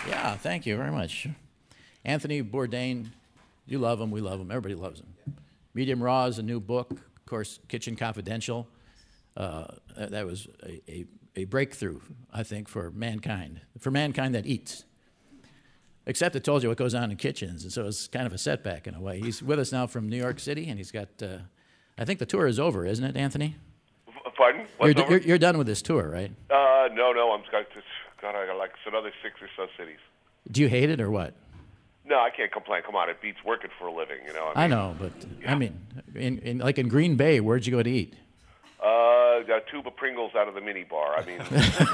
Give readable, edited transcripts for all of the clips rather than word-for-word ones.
Yeah, thank you very much. Anthony Bourdain, you love him, we love him, everybody loves him. Medium Raw is a new book, of course, Kitchen Confidential. That was a breakthrough, I think, for mankind that eats. Except it told you what goes on in kitchens, and so it's kind of a setback in a way. He's with us now from New York City, and he's got, I think the tour is over, isn't it, Anthony? Pardon? You're done with this tour, right? No, I got like another 6 or so cities. Do you hate it or what? No, I can't complain. Come on, it beats working for a living, you know. I know, but yeah. I mean, in Green Bay, where'd you go to eat? Got a tube of Pringles out of the mini bar. I mean,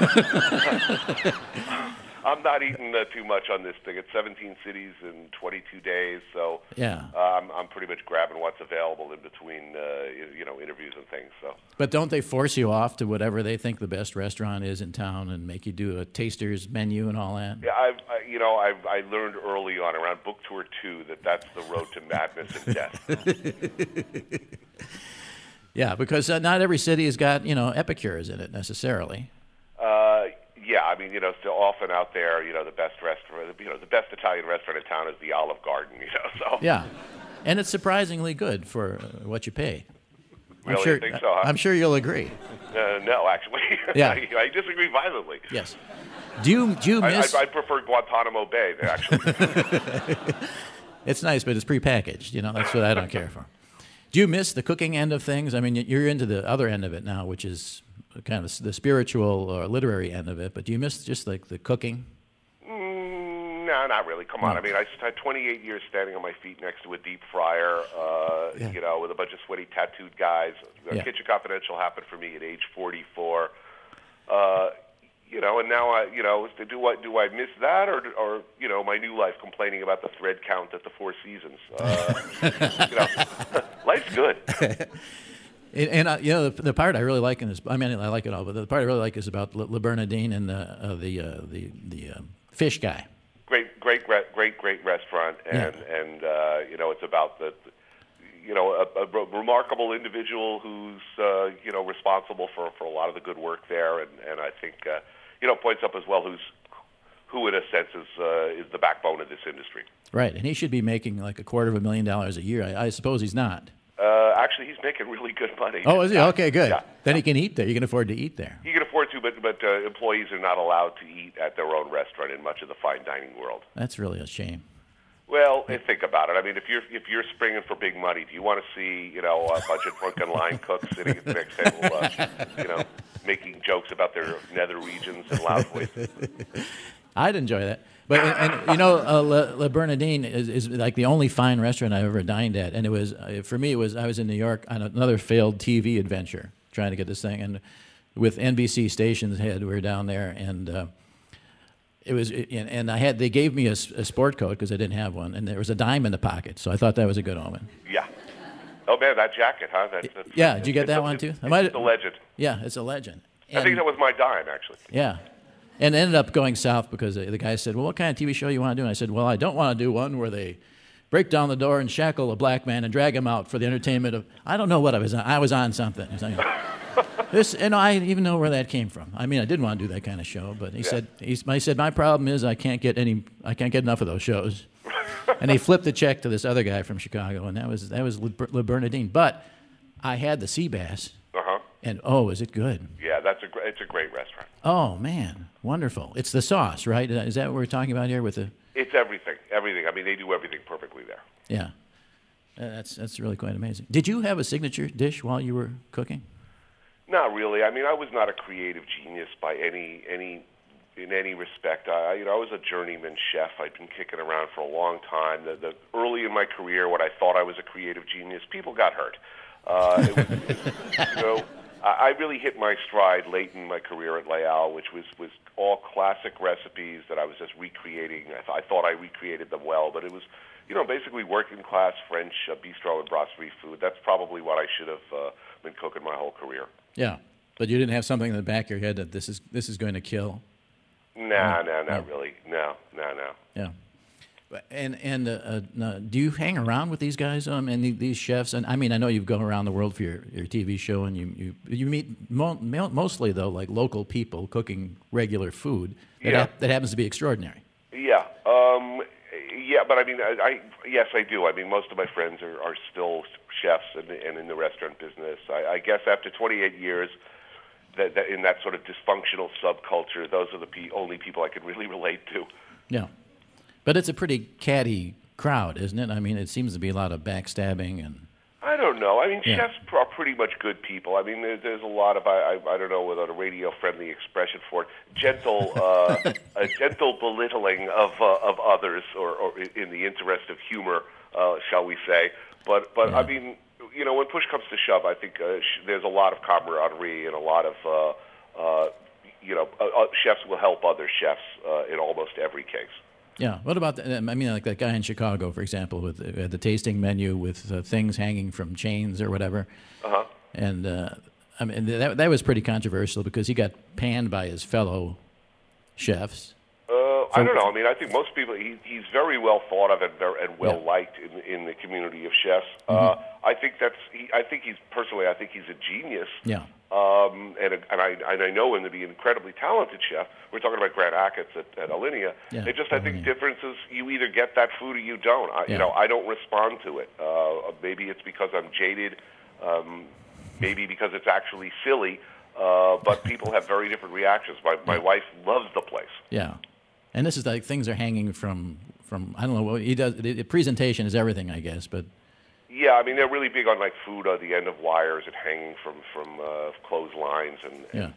I'm not eating too much on this thing. It's 17 cities in 22 days, so yeah, I'm pretty much grabbing what's available in between, interviews and things. So. But don't they force you off to whatever they think the best restaurant is in town and make you do a taster's menu and all that? Yeah, I learned early on around book tour 2 that's the road to madness and death. Yeah, because not every city has got, epicures in it necessarily. Yeah, I mean, so often out there, the best restaurant, the best Italian restaurant in town is the Olive Garden, so. Yeah, and it's surprisingly good for what you pay. Really, you think so, huh? I'm sure you'll agree. No, actually. Yeah. I disagree violently. Yes. Do you miss... I prefer Guantanamo Bay, actually. It's nice, but it's prepackaged, that's what I don't care for. Do you miss the cooking end of things? I mean, you're into the other end of it now, which is kind of the spiritual or literary end of it, but do you miss just like the cooking? No, not really. Come on. I mean, I had 28 years standing on my feet next to a deep fryer, with a bunch of sweaty tattooed guys. Kitchen Confidential happened for me at age 44. And now do I miss that or my new life complaining about the thread count at the Four Seasons? Life's good. And the part I really like in this, I mean, I like it all, but the part I really like is about Le Bernardin and the fish guy. Great restaurant, and it's about a remarkable individual who's responsible for a lot of the good work there, and I think points up as well who in a sense is the backbone of this industry. Right, and he should be making like $250,000 a year. I suppose he's not. Actually, he's making really good money. Oh, is he? Okay, good. Yeah. Then he can eat there. You can afford to eat there. He can afford to, but employees are not allowed to eat at their own restaurant in much of the fine dining world. That's really a shame. Well, think about it. I mean, if you're springing for big money, do you want to see a bunch of drunken line cooks sitting at the next table, making jokes about their nether regions in loud voices? I'd enjoy that. But Le Bernardin is like the only fine restaurant I've ever dined at, and it was for me. I was in New York on another failed TV adventure trying to get this thing, and with NBC Stations head, we were down there, and they gave me a sport coat because I didn't have one, and there was a dime in the pocket, so I thought that was a good omen. Yeah. Oh man, that jacket, huh? Yeah. Did you get that one too? It's a legend. Yeah, it's a legend. I think that was my dime, actually. Yeah. And it ended up going south because the guy said, well, what kind of TV show you want to do? And I said, well, I don't want to do one where they break down the door and shackle a black man and drag him out for the entertainment of, I don't know what I was on. I was on something. I even know where that came from. I mean, I did want to do that kind of show, but he said, my problem is I can't get enough of those shows. And he flipped the check to this other guy from Chicago, and that was Le Bernardin. But I had the sea bass. Uh-huh. And is it good? Yeah, it's a great restaurant. Oh man, wonderful! It's the sauce, right? Is that what we're talking about here with the? It's everything. I mean, they do everything perfectly there. Yeah, that's really quite amazing. Did you have a signature dish while you were cooking? Not really. I mean, I was not a creative genius by in any respect. I was a journeyman chef. I'd been kicking around for a long time. Early in my career, when I thought I was a creative genius, people got hurt. I really hit my stride late in my career at Leal, which was all classic recipes that I was just recreating. I thought I recreated them well, but it was, basically working class French bistro and brasserie food. That's probably what I should have been cooking my whole career. Yeah, but you didn't have something in the back of your head that this is going to kill. Not really. No. Yeah. And do you hang around with these guys and these chefs? And I mean, I know you go around the world for your TV show, and you meet mostly though like local people cooking regular food that happens to be extraordinary. Yeah. Yeah, but I mean, yes, I do. I mean, most of my friends are still chefs and in the restaurant business. I guess after 28 years, that in that sort of dysfunctional subculture, those are the only people I can really relate to. Yeah. But it's a pretty catty crowd, isn't it? I mean, it seems to be a lot of backstabbing and... I don't know. I mean, Yeah. chefs are pretty much good people. I mean, there's a lot of I don't know without a radio-friendly expression for it, gentle a gentle belittling of others, or in the interest of humor, shall we say? But Yeah. I mean, you know, when push comes to shove, I think there's a lot of camaraderie and a lot of chefs will help other chefs in almost every case. Yeah. What about, I mean, like that guy in Chicago, for example, with the tasting menu with things hanging from chains or whatever. Uh-huh. And, I mean, that was pretty controversial because he got panned by his fellow chefs. I don't know. I mean, I think most people, he's very well thought of and well Yeah. liked in the community of chefs. I think I think he's a genius. Yeah. And I know him to be an incredibly talented chef. We're talking about Grant Achatz at Alinea. Yeah, It just, I think, difference is you either get that food or you don't. I don't respond to it. Maybe it's because I'm jaded. Maybe because it's actually silly. But people have very different reactions. My wife loves the place. Yeah. And this is like things are hanging from I don't know what he does. The presentation is everything, I guess, but Yeah, I mean, they're really big on like food on the end of wires and hanging from clotheslines and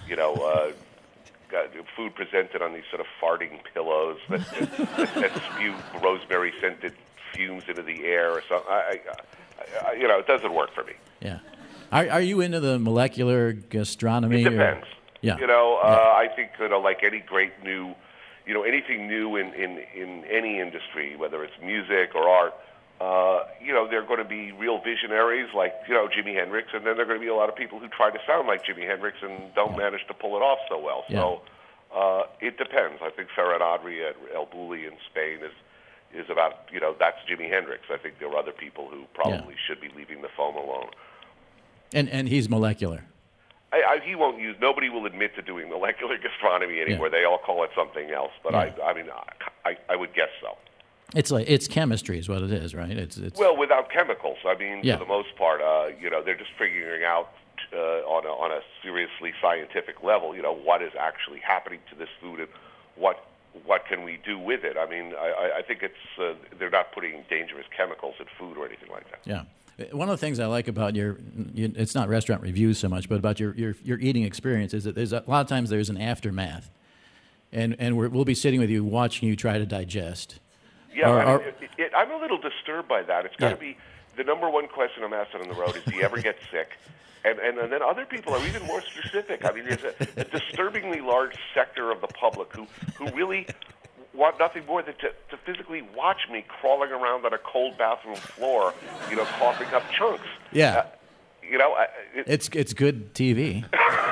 got food presented on these sort of farting pillows that spew rosemary scented fumes into the air or something. It doesn't work for me. yeah. Are you into the molecular gastronomy? It depends. Yeah. I think like any great new, anything new in any industry, whether it's music or art. There are going to be real visionaries like, Jimi Hendrix, and then there are going to be a lot of people who try to sound like Jimi Hendrix and don't manage to pull it off so well. So it depends. I think Ferran Adri at El Bulli in Spain is about, that's Jimi Hendrix. I think there are other people who probably should be leaving the foam alone. And he's molecular. He won't use. Nobody will admit to doing molecular gastronomy anymore. They all call it something else. But I would guess so. It's chemistry is what it is, right? It's Well, without chemicals. I mean, Yeah. for the most part, they're just figuring out on a seriously scientific level, what is actually happening to this food and what can we do with it. I mean, I think they're not putting dangerous chemicals in food or anything like that. Yeah. One of the things I like about it's not restaurant reviews so much, but about your eating experience is that there's a lot of times there's an aftermath, and we'll be sitting with you watching you try to digest. Yeah, I'm a little disturbed by that. It's got to Yeah. be the number one question I'm asked on the road is, do you ever get sick? And then other people are even more specific. I mean, there's a disturbingly large sector of the public who really want nothing more than to physically watch me crawling around on a cold bathroom floor, coughing up chunks. Yeah. It's It's good TV.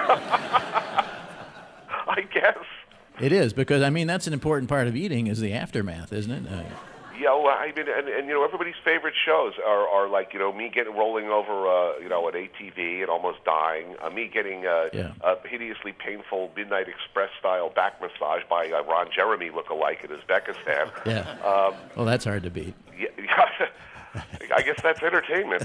I guess. It is, because I mean that's an important part of eating is the aftermath, isn't it? Yeah, well, I mean, and everybody's favorite shows are like, me rolling over, an ATV and almost dying, me getting a hideously painful Midnight Express style back massage by a Ron Jeremy lookalike in Uzbekistan. Yeah. Well, that's hard to beat. Yeah, I guess that's entertainment,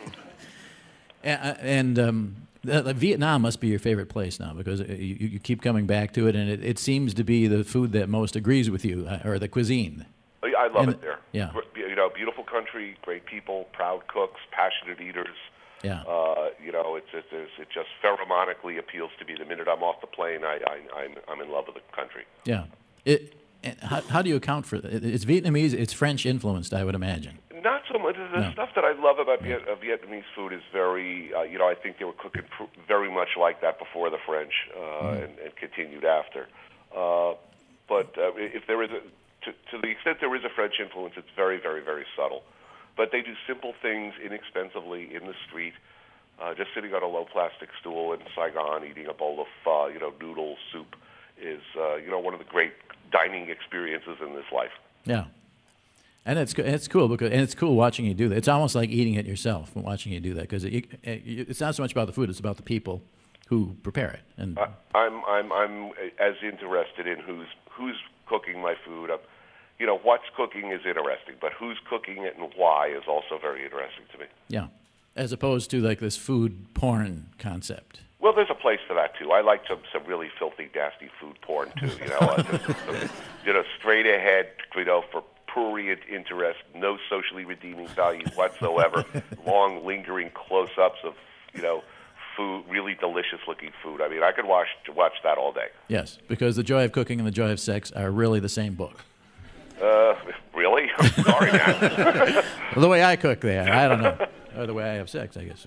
And Vietnam must be your favorite place now because you keep coming back to it, and it seems to be the food that most agrees with you, or the cuisine. I love it there. Yeah. Beautiful country, great people, proud cooks, passionate eaters. Yeah. It just pheromonically appeals to me. The minute I'm off the plane, I'm in love with the country. Yeah. How do you account for it? It's Vietnamese. It's French influenced, I would imagine. Not so much. The stuff that I love about Vietnamese food is very, I think they were cooking very much like that before the French and continued after. But if there is to the extent there is a French influence, it's very, very, very subtle. But they do simple things inexpensively in the street, just sitting on a low plastic stool in Saigon eating a bowl of pho, noodle soup is, one of the great dining experiences in this life. Yeah. And it's cool it's cool watching you do that. It's almost like eating it yourself, watching you do that, because it's not so much about the food; it's about the people who prepare it. And I'm as interested in who's cooking my food. What's cooking is interesting, but who's cooking it and why is also very interesting to me. Yeah, as opposed to like this food porn concept. Well, there's a place for that too. I like some really filthy, nasty food porn too. Straight ahead, for prurient interest, no socially redeeming value whatsoever. Long, lingering close-ups of food, really delicious-looking food. I mean, I could watch that all day. Yes, because The Joy of Cooking and The Joy of Sex are really the same book. Really? I'm sorry, man. Well, the way I cook, they are. I don't know. Or the way I have sex, I guess.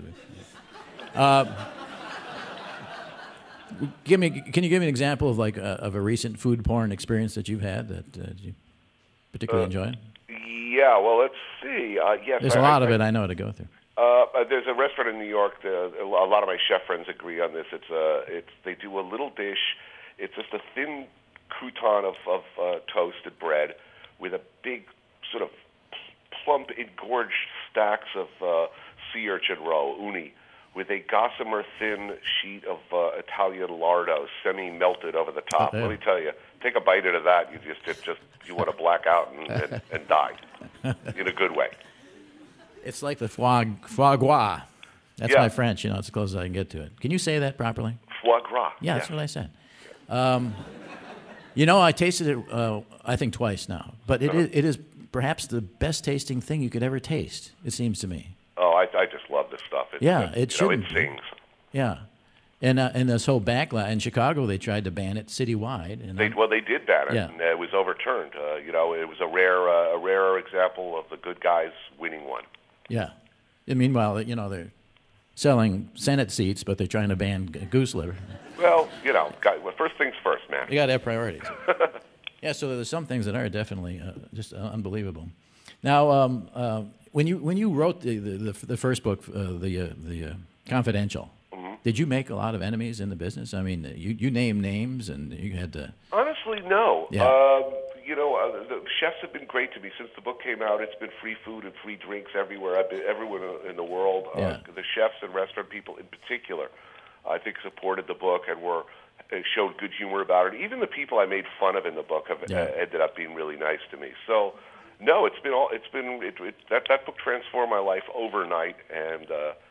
Can you give me an example of of a recent food porn experience that you've had that you particularly enjoyed? Yeah. Well, let's see. Yes. There's a lot of it I know to go through. There's a restaurant in New York. A lot of my chef friends agree on this. They do a little dish. It's just a thin crouton of toasted bread with a big sort of plump, engorged stacks of sea urchin roe, uni, with a gossamer thin sheet of Italian lardo semi-melted over the top. Let me tell you, take a bite into that, you want to black out and die in a good way. It's like the foie gras. That's my French. It's as close as I can get to it. Can you say that properly? Foie gras. Yeah, that's what I said. I tasted it, I think twice now, but it is perhaps the best tasting thing you could ever taste. It seems to me. Oh, I just love this stuff. It shouldn't. It sings. Yeah, and this whole backlash in Chicago, they tried to ban it citywide. And they did ban it, and it was overturned. It was a rare example of the good guys winning one. Yeah, and meanwhile, they're selling Senate seats, but they're trying to ban goose liver. Well, first things first, man. You got to have priorities. Yeah, so there's some things that are definitely just unbelievable. Now, when you wrote the first book, the Confidential, mm-hmm. Did you make a lot of enemies in the business? I mean, you name names, and you had to. Honestly, no. Yeah. The chefs have been great to me since the book came out. It's been free food and free drinks everywhere. I've been everywhere in the world. Yeah. The chefs and restaurant people, in particular, I think supported the book and showed good humor about it. Even the people I made fun of in the book have ended up being really nice to me. So, no, that book transformed my life overnight, and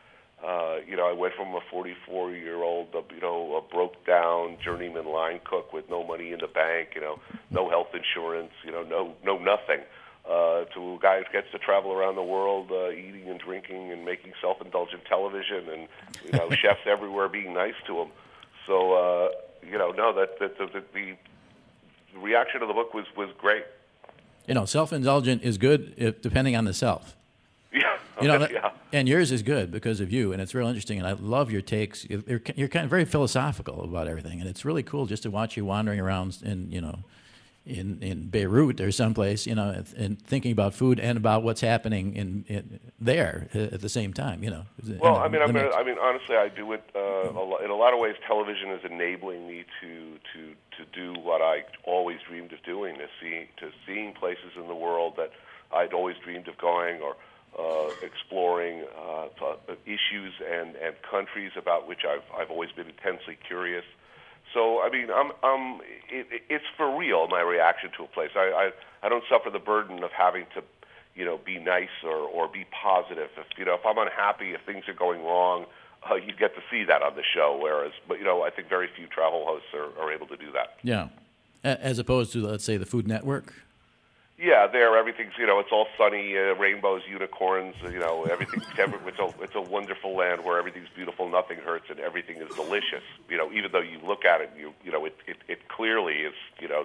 I went from a 44-year-old, a broke-down journeyman line cook with no money in the bank, no health insurance, no nothing, to a guy who gets to travel around the world, eating and drinking and making self-indulgent television, and chefs everywhere being nice to him. So, the reaction to the book was great. Self-indulgent is good depending on the self. Yeah. And yours is good because of you, and it's real interesting, and I love your takes. You're kind of very philosophical about everything, and it's really cool just to watch you wandering around in Beirut or someplace, and thinking about food and about what's happening in there at the same time, Well, honestly, I do it in a lot of ways. Television is enabling me to do what I always dreamed of doing, seeing places in the world that I'd always dreamed of going, or exploring issues and countries about which I've always been intensely curious. So, it's for real, my reaction to a place. I don't suffer the burden of having to, be nice or be positive. If I'm unhappy, if things are going wrong, you get to see that on the show. But I think very few travel hosts are able to do that. Yeah, as opposed to, let's say, the Food Network. Yeah, everything's, it's all sunny, rainbows, unicorns, everything's, it's a wonderful land where everything's beautiful, nothing hurts, and everything is delicious. Even though you look at it, it clearly is,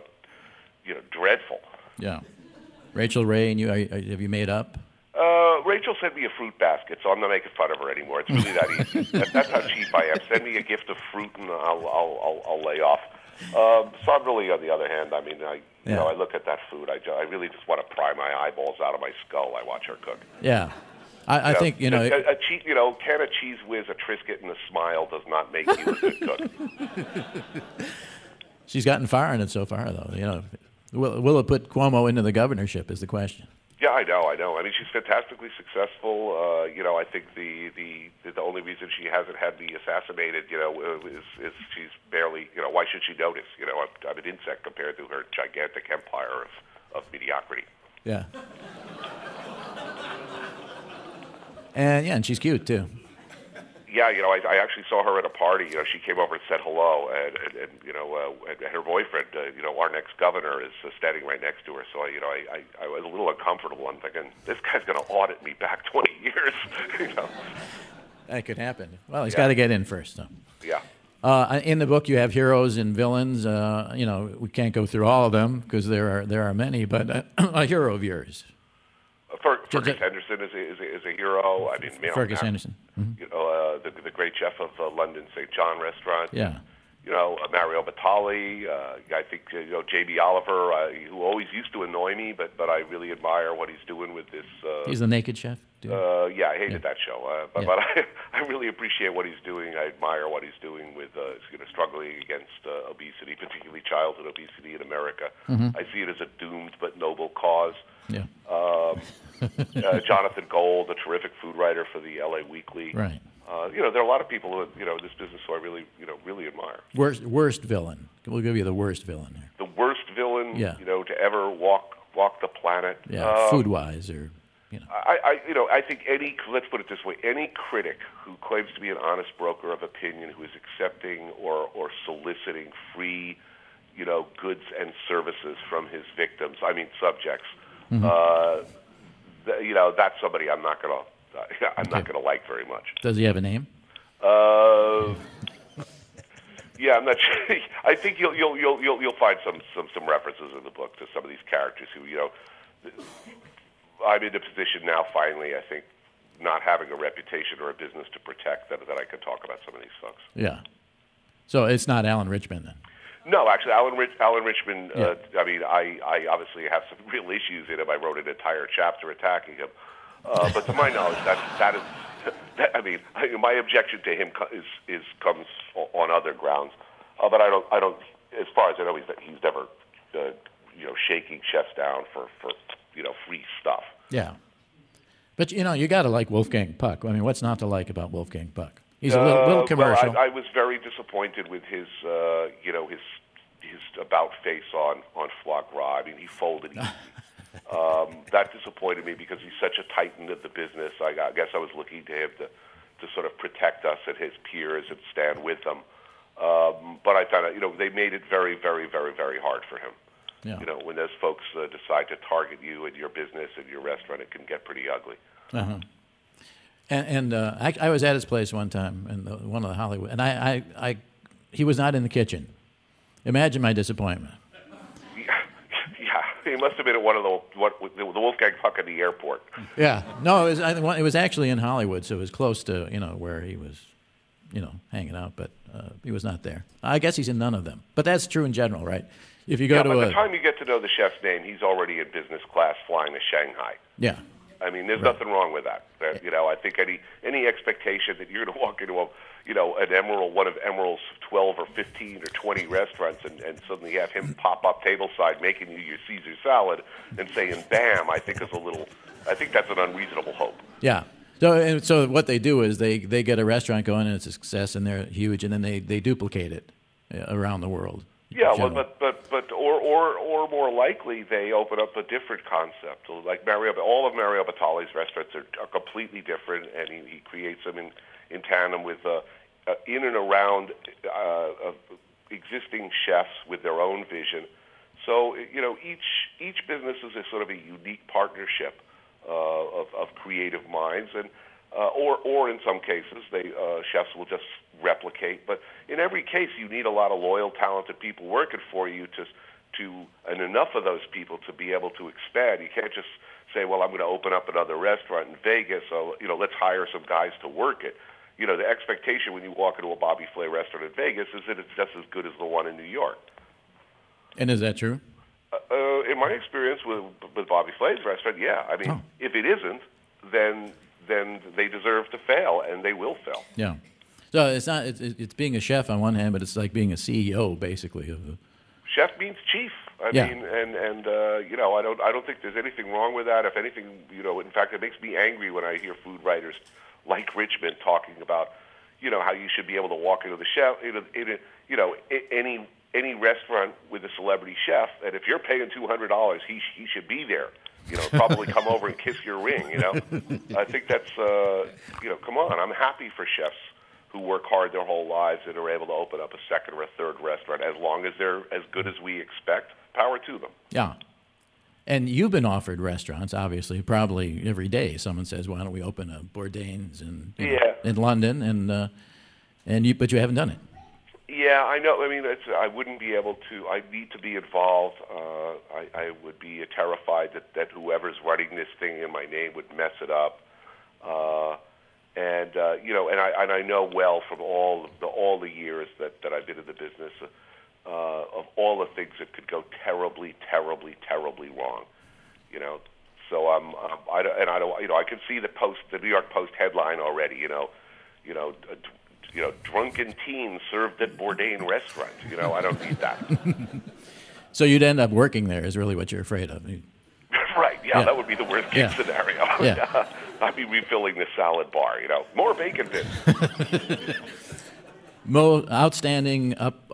dreadful. Yeah. Rachel Ray and you, have you made up? Rachel sent me a fruit basket, so I'm not making fun of her anymore. It's really that easy. That's how cheap I am. Send me a gift of fruit, and I'll lay off. Really, on the other hand, I look at that food. I really just want to pry my eyeballs out of my skull. I watch her cook. Yeah, I think can a Cheese Whiz, a Triscuit, and a smile does not make you a good cook. She's gotten far in it so far, though. Will it put Cuomo into the governorship is the question. Yeah, I know. I mean, she's fantastically successful. I think the only reason she hasn't had me assassinated, is she's barely, why should she notice? I'm an insect compared to her gigantic empire of mediocrity. Yeah. And she's cute too. Yeah, I actually saw her at a party. She came over and said hello, and her boyfriend, our next governor, is standing right next to her. So, I was a little uncomfortable. I'm thinking, this guy's going to audit me back 20 years. That could happen. Well, he's got to get in first, though. Yeah. In the book, you have heroes and villains. We can't go through all of them because there are many. But a hero of yours. Fergus Henderson is a hero. I mean, Fergus Henderson. Mm-hmm. The great chef of London St. John restaurant. Yeah. Mario Batali. I think J.B. Oliver, who always used to annoy me, but I really admire what he's doing with this. He's the Naked Chef. Yeah, I hated that show, but I really appreciate what he's doing. I admire what he's doing with struggling against obesity, particularly childhood obesity in America. Mm-hmm. I see it as a doomed but noble cause. Yeah. Jonathan Gold, a terrific food writer for the L.A. Weekly. Right. There are a lot of people in this business who I really admire. Worst villain. We'll give you the worst villain here. The worst villain, yeah. To ever walk the planet. Yeah, food-wise, or I think let's put it this way: any critic who claims to be an honest broker of opinion, who is accepting or soliciting free, goods and services from his victims, subjects. Mm-hmm. That's somebody I'm not going to like very much. Does he have a name? Yeah, I'm not sure. I think you'll find some references in the book to some of these characters who I'm in a position now, finally, I think, not having a reputation or a business to protect, that I can talk about some of these folks. Yeah. So it's not Alan Richman then? No, actually, Alan Richman, yeah. I obviously have some real issues in him. I wrote an entire chapter attacking him. But to my knowledge, that is, my objection to him comes on other grounds. But I don't, as far as I know, he's never, shaking chefs down for free stuff. Yeah. But, you got to like Wolfgang Puck. I mean, what's not to like about Wolfgang Puck? He's a little commercial. Well, I was very disappointed with his about face on foie gras. I mean, he folded easy. That disappointed me because he's such a titan of the business. I guess I was looking to him to sort of protect us and his peers and stand with them. But I found out, they made it very, very, very, very hard for him. Yeah. When those folks decide to target you and your business and your restaurant, it can get pretty ugly. Uh-huh. And I was at his place one time, in one of the Hollywood, and he was not in the kitchen. Imagine my disappointment. Yeah, he must have been at one of the Wolfgang Puck at the airport. Yeah, no, it was actually in Hollywood, so it was close to where he was, hanging out, but he was not there. I guess he's in none of them, but that's true in general, right? If you go to by the time you get to know the chef's name, he's already in business class flying to Shanghai. Yeah. I mean, there's nothing wrong with that. I think any expectation that you're going to walk into one of Emerald's 12 or 15 or 20 restaurants and suddenly have him pop up tableside making you your Caesar salad and saying "bam," I think that's an unreasonable hope. Yeah. So what they do is they get a restaurant going and it's a success and they're huge, and then they duplicate it around the world. Yeah, well, but more likely they open up a different concept. Like all of Mario Batali's restaurants are completely different, and he creates them in tandem with in and around existing chefs with their own vision. So each business is a sort of a unique partnership of creative minds, and or in some cases chefs will just replicate. But in every case, you need a lot of loyal, talented people working for you and enough of those people to be able to expand. You can't just say, well, I'm going to open up another restaurant in Vegas, so let's hire some guys to work it. The expectation when you walk into a Bobby Flay restaurant in Vegas is that it's just as good as the one in New York. And is that true? In my experience with Bobby Flay's restaurant, yeah. I mean, if it isn't, then they deserve to fail, and they will fail. Yeah. So it's not. It's being a chef on one hand, but it's like being a CEO, basically. chef means chief. I mean, and you know, I don't think there's anything wrong with that. If anything, you know, in fact, it makes me angry when I hear food writers like Richmond talking about, you know, how you should be able to walk into the chef, you know, any restaurant with a celebrity chef, and if you're paying $200, he should be there. You know, probably come over and kiss your ring. You know, I think that's you know, come on. I'm happy for chefs who work hard their whole lives and are able to open up a second or a third restaurant, as long as they're as good as we expect. Power to them. Yeah. And you've been offered restaurants, obviously, probably every day. Someone says, "Why don't we open a Bourdain's in London?" But you haven't done it. Yeah, I know. I mean, I wouldn't be able to. I need to be involved. I would be terrified that whoever's running this thing in my name would mess it up. You know, and I know well from all the years that I've been in the business, of all the things that could go terribly, terribly, terribly wrong. You know, so I don't. You know, I can see the New York Post headline already. You know, drunken teens served at Bourdain restaurant. You know, I don't need that. So you'd end up working there is really what you're afraid of. Right, yeah, that would be the worst case scenario. Yeah. I'd be refilling the salad bar, you know. More bacon bits. Outstanding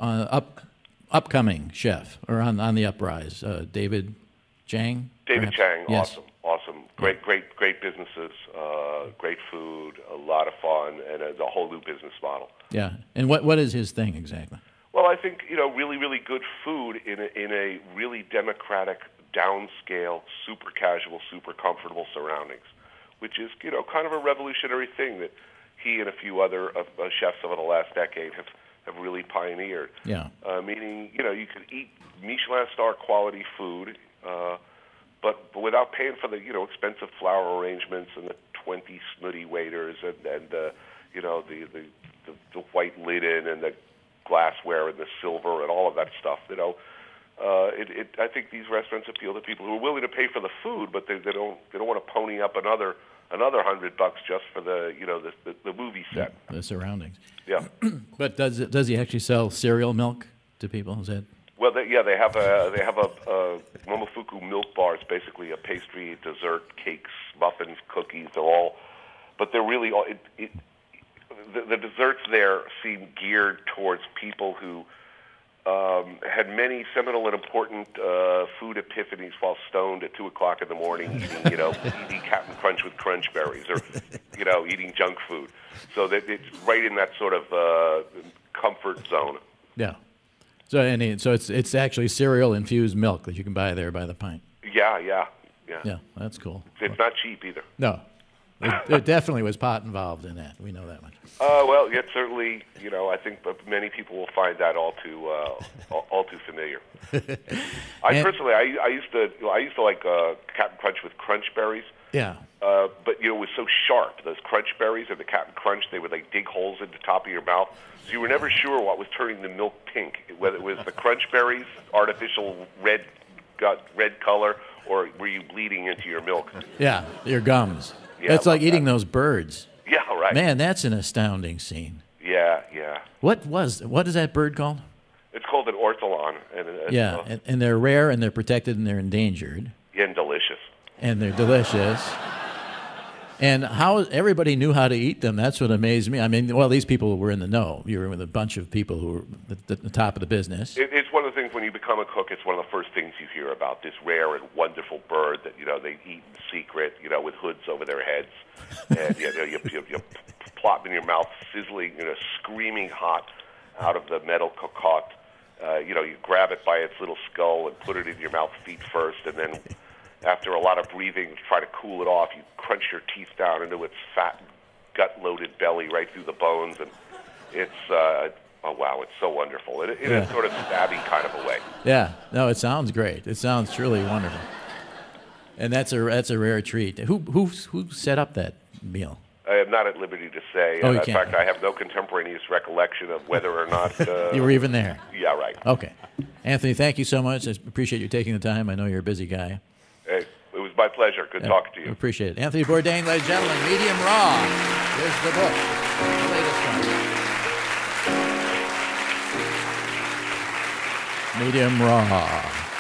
upcoming chef, or on the uprise, David Chang? David Chang, yes. Awesome. Great businesses, great food, a lot of fun, and a whole new business model. Yeah, and what is his thing exactly? Well, I think, you know, really, really good food in a really democratic, downscale, super casual, super comfortable surroundings, which is, you know, kind of a revolutionary thing that he and a few other chefs over the last decade have really pioneered. Yeah. Meaning, you know, you could eat Michelin star quality food, but without paying for the, you know, expensive flower arrangements and the 20 snooty waiters and you know, the white linen and the glassware and the silver and all of that stuff. You know, I think these restaurants appeal to people who are willing to pay for the food, but they don't want to pony up another $100 just for the, you know, the movie set, the surroundings. Yeah. But does he actually sell cereal milk to people? Is that? Well, they have a Momofuku milk bar. It's basically a pastry, dessert, cakes, muffins, cookies. But they're really all. The desserts there seem geared towards people who had many seminal and important food epiphanies while stoned at 2:00 in the morning, eating Captain Crunch with Crunch Berries, or eating junk food. So that it's right in that sort of comfort zone. Yeah. So it's actually cereal infused milk that you can buy there by the pint. Yeah. Yeah, that's cool. It's not cheap either. No. There definitely was pot involved in that. We know that much. Well, yet certainly, I think many people will find that all too familiar. Personally, I used to like Captain Crunch with Crunch Berries. Yeah. But it was so sharp. Those Crunch Berries and the Captain Crunch, they would like dig holes in the top of your mouth, so you were never sure what was turning the milk pink, whether it was the Crunch Berries, artificial red color, or were you bleeding into your milk? Yeah, your gums. Yeah, it's like eating those birds. Yeah, right. Man, that's an astounding scene. Yeah. What is that bird called? It's called an ortolan. And they're rare, and they're protected, and they're endangered. And delicious. And they're delicious. And how everybody knew how to eat them, that's what amazed me. I mean, well, these people were in the know. You were with a bunch of people who were at the top of the business. It's one of the things when you become a cook, it's one of the first things you hear about, this rare and wonderful bird that, they eat in secret, with hoods over their heads. And you plop in your mouth, sizzling, screaming hot out of the metal cocotte. You grab it by its little skull and put it in your mouth feet first, and then after a lot of breathing, try to cool it off. You crunch your teeth down into its fat, gut-loaded belly right through the bones, and it's oh wow, it's so wonderful in a sort of stabby kind of a way. Yeah, no, it sounds great. It sounds truly wonderful, and that's a rare treat. Who set up that meal? I am not at liberty to say. In fact, I have no contemporaneous recollection of whether or not you were even there. Yeah, right. Okay, Anthony, thank you so much. I appreciate you taking the time. I know you're a busy guy. Hey, it was my pleasure. Good talking to you. I appreciate it. Anthony Bourdain, ladies and gentlemen, Medium Raw. Here's the book, the latest one. Medium raw.